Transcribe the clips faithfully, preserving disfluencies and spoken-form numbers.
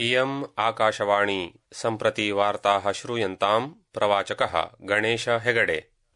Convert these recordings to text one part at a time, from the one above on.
इयम् आकाशवाणी सम्प्रति वार्ताः श्रूयन्ताम् प्रवाचकः गणेश हेगडे।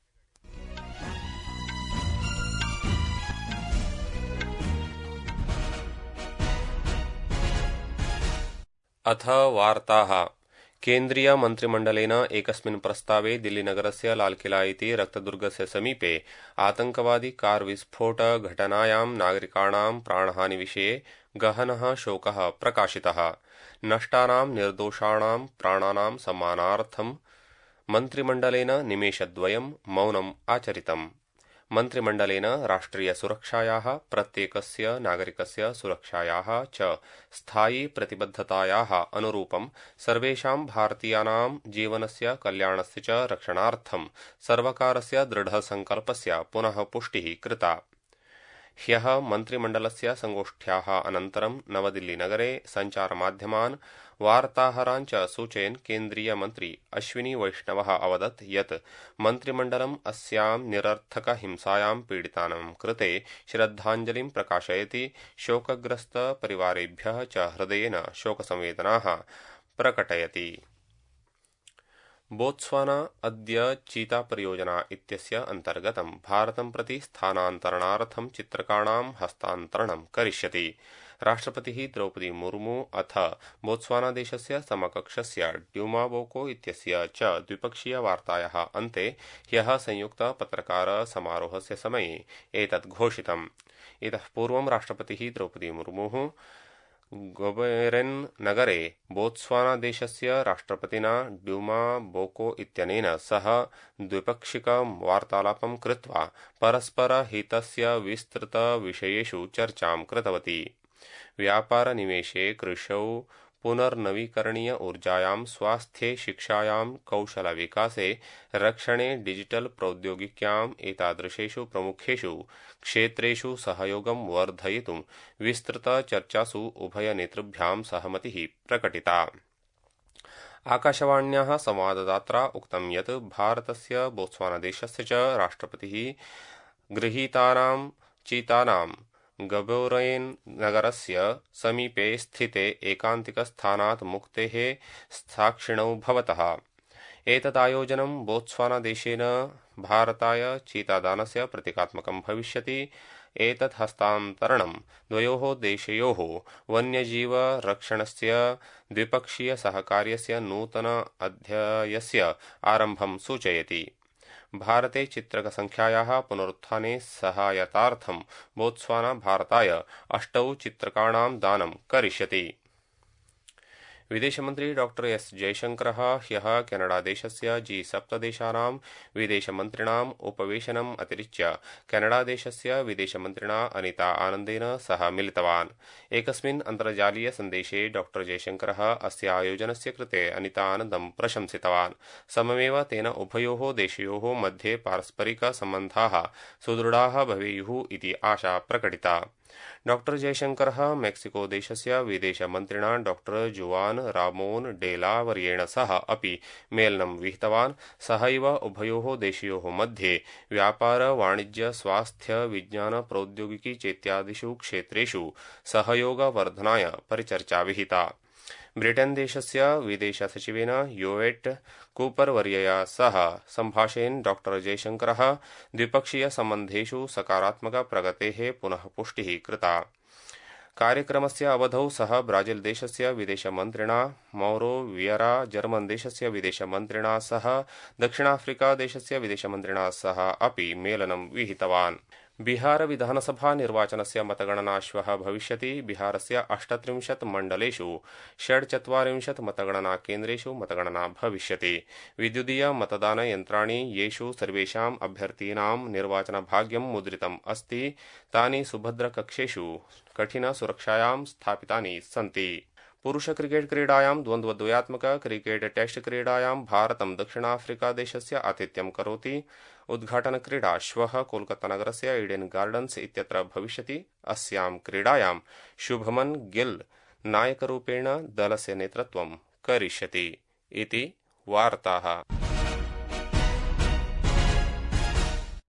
अथ वार्ताः। केन्द्रीय मन्त्रिमण्डलेन एकस्मिन् प्रस्तावे दिल्लीनगरस्य लालकिला इति रक्तदुर्गस्य समीपे आतंकवादी कार विस्फोट घटनायां नागरिकाणां प्राणहानिविषये गहनः शोकः प्रकाशितः। नष्टानां निर्दोषाणां प्राणानां सम्मानार्थं मन्त्रिमण्डलेन निमेषद्वयं मौनम् आचरितम्। मन्त्रिमण्डलेन राष्ट्रियसुरक्षायाः प्रत्येकस्य नागरिकस्य सुरक्षायाः च स्थायी प्रतिबद्धतायाः अनुरूपं सर्वेषां भारतीयानां जीवनस्य कल्याणस्य च रक्षणार्थं सर्वकारस्य दृढसङ्कल्पस्य पुनः पुष्टिः कृता। ह्यः मन्त्रिमण्डलस्य संगोष्ठ्याः अनन्तरं नवदिल्लीनगरे सञ्चारमाध्यमान् वार्ताहरान् च सूचयन् केन्द्रीयमन्त्री अश्विनी वैष्णवः अवदत् यत् मन्त्रिमण्डलम् अस्यां निरर्थकहिंसायां पीडितानां कृते श्रद्धाञ्जलिं प्रकाशयति, शोकग्रस्तपरिवारेभ्यः च हृदयेन शोकसंवेदनाः प्रकटयति। बोत्स्वाना अद्य चीता परियोजना इत्यस्य अन्तर्गतं भारतं प्रति स्थानान्तरणार्थं चित्रकाणां हस्तान्तरणं करिष्यति। राष्ट्रपतिः द्रौपदी मुर्मू अथ बोत्स्वानादेशस्य समकक्षस्य ड्यूमा बोको इत्यस्य च द्विपक्षीयवार्तायाः अन्ते ह्यः संयुक्तपत्रकारसमारोहस्य समये एतत् घोषितम्। इतः पूर्वं राष्ट्रपतिः द्रौपदी मुर्मुः गोबेरेन् नगरे बोत्स्वानादेशस्य राष्ट्रपतिना ड्यूमा बोको इत्यनेन सह द्विपक्षिकं वार्तालापं कृत्वा परस्परहितस्य विस्तृतविषयेषु चर्चां कृतवती। व्यापारनिवेशे, कृषौ, पुनर्नवीकरणीय ऊर्जायां, स्वास्थ्ये, शिक्षायां, कौशलविकासे, रक्षणे, डिजिटल प्रौद्योगिक्याम् एतादृशेषु प्रमुखेषु क्षेत्रेषु सहयोगं वर्धयितुं विस्तृतचर्चासु उभयनेतृभ्यां सहमतिः प्रकटिता। आकाशवाण्याः संवाददात्रा उक्तं यत् भारतस्य बोत्स्वानादेशस्य च राष्ट्रपतिः गृहीतानां चीतानां गबोरेन् नगरस्य समीपे स्थिते एकान्तिकस्थानात् मुक्तेः साक्षिणौ भवतः। एतदायोजनं बोत्स्वानादेशेन भारताय चीतादानस्य प्रतीकात्मकं भविष्यति। एतत् हस्तान्तरणं द्वयोः देशयोः वन्यजीवरक्षणस्य द्विपक्षीयसहकार्यस्य नूतन अध्यायस्य आरम्भं सूचयति। भारते चित्रकसङ्ख्यायाः पुनरुत्थाने सहायतार्थं बोत्स्वाना भारताय अष्टौ चित्रकाणां दानं करिष्यति। विदेशमन्त्री डॉक्टर एस जयशंकरः ह्यः केनडादेशस्य जी सप्तदेशानां विदेशमन्त्रिणाम् उपवेशनम् अतिरिच्य केनडादेशस्य विदेशमन्त्रिणा अनिता आनन्देन सह मिलितवान्। एकस्मिन् अन्तर्जालीय सन्देशे डॉक्टर जयशंकरः अस्य आयोजनस्य कृते अनिता आनन्दं प्रशंसितवान्। सममेव तेन उभयोः देशयोः मध्ये पारस्परिकसम्बन्धाः सुदृढाः भवेयुः इति आशा प्रकटिता। डॉक्टर जयशंकरः मेक्सिको देशस्य विदेशमन्त्रिणा डॉक्टर जुआन रामोन डेला वर्येण सह अपि मेलनं विहितवान्। सहैव उभयोः देशयोः मध्ये व्यापार, वाणिज्य, स्वास्थ्य, विज्ञान, प्रौद्योगिकी चेत्यादिषु क्षेत्रेषु सहयोगवर्धनाय परिचर्चा विहिता। ब्रिटेन देशस्य विदेशसचिवेन योएट कूपर वर्यया सह सम्भाषयन् डॉक्टर जयशंकरः द्विपक्षीयसम्बन्धेषु सकारात्मक प्रगतेः पुनः पुष्टिः कृता। कार्यक्रमस्य अवधौ सः ब्राजील देशस्य विदेशमन्त्रिणा मौरो वियरा, जर्मन देशस्य विदेशमन्त्रिणा सह दक्षिणाफ्रिका देशस्य विदेशमन्त्रिणा सह अपि मेलनं विहितवान्। बिहार विधानसभा निर्वाचनस्य मतगणना श्वः भविष्यति। बिहारस्य अष्टत्रिंशत् मण्डलेषु षड्चत्वारिंशत् मतगणना केन्द्रेषु मतगणना भविष्यति। विद्युदीय मतदानयन्त्राणि येषु सर्वेषाम् अभ्यर्थीनां निर्वाचनभाग्यं मुद्रितम् अस्ति तानि सुभद्रकक्षेषु कठिनसुरक्षायां स्थापितानि सन्ति। पुरुष क्रिकेट क्रीडायां द्वन्द्वद्वयात्मक क्रिकेट टेस्ट क्रीडायां भारतं दक्षिणाफ्रिकादेशस्य आतिथ्यं करोति। उद्घाटनक्रीडा श्वः कोलकातानगरस्य ईडेन गार्डन्स् इत्यत्र भविष्यति। अस्यां क्रीडायां शुभमन गिल नायकरूपेण दलस्य नेतृत्वं करिष्यति इति वार्ताः।